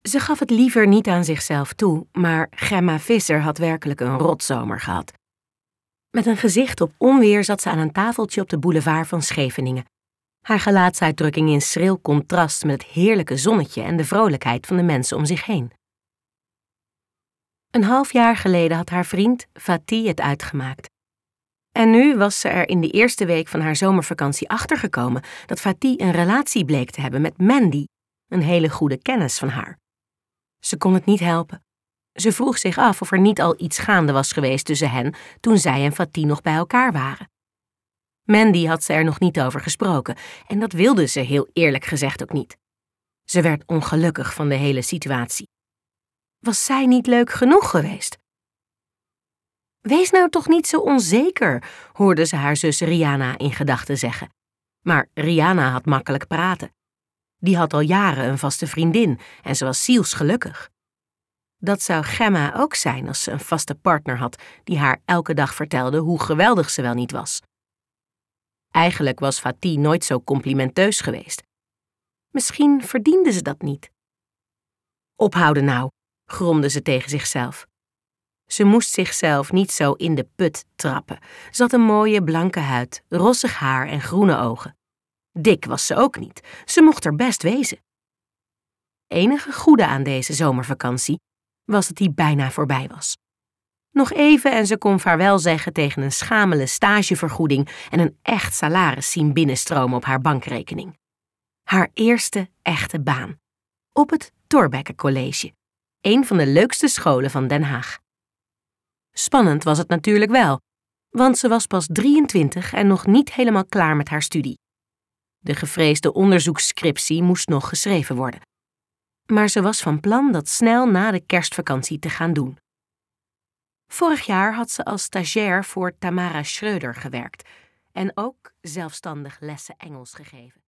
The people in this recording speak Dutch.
Ze gaf het liever niet aan zichzelf toe, maar Gemma Visser had werkelijk een rotzomer gehad. Met een gezicht op onweer zat ze aan een tafeltje op de boulevard van Scheveningen. Haar gelaatsuitdrukking in schril contrast met het heerlijke zonnetje en de vrolijkheid van de mensen om zich heen. Een half jaar geleden had haar vriend Fatih het uitgemaakt. En nu was ze er in de eerste week van haar zomervakantie achtergekomen dat Fatih een relatie bleek te hebben met Mandy, een hele goede kennis van haar. Ze kon het niet helpen. Ze vroeg zich af of er niet al iets gaande was geweest tussen hen toen zij en Fatih nog bij elkaar waren. Mandy had ze er nog niet over gesproken en dat wilde ze heel eerlijk gezegd ook niet. Ze werd ongelukkig van de hele situatie. Was zij niet leuk genoeg geweest? Wees nou toch niet zo onzeker, hoorde ze haar zus Rihanna in gedachten zeggen. Maar Rihanna had makkelijk praten. Die had al jaren een vaste vriendin en ze was zielsgelukkig. Dat zou Gemma ook zijn als ze een vaste partner had die haar elke dag vertelde hoe geweldig ze wel niet was. Eigenlijk was Fatih nooit zo complimenteus geweest. Misschien verdiende ze dat niet. Ophouden nou, gromde ze tegen zichzelf. Ze moest zichzelf niet zo in de put trappen. Ze had een mooie blanke huid, rossig haar en groene ogen. Dik was ze ook niet. Ze mocht er best wezen. Enige goede aan deze zomervakantie was dat die bijna voorbij was. Nog even en ze kon vaarwel zeggen tegen een schamele stagevergoeding en een echt salaris zien binnenstromen op haar bankrekening. Haar eerste echte baan. Op het Thorbecke College, een van de leukste scholen van Den Haag. Spannend was het natuurlijk wel, want ze was pas 23 en nog niet helemaal klaar met haar studie. De gevreesde onderzoeksscriptie moest nog geschreven worden. Maar ze was van plan dat snel na de kerstvakantie te gaan doen. Vorig jaar had ze als stagiair voor Tamara Schreuder gewerkt en ook zelfstandig lessen Engels gegeven.